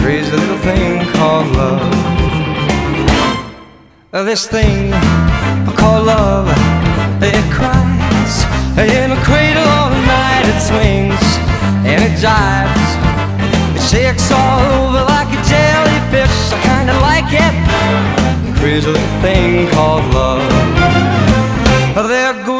crazy little thing called love. This thing called love, it cries in a cradle all night. It swings and it jives, it shakes all over like a jellyfish. I kinda like it, crazy little thing called love.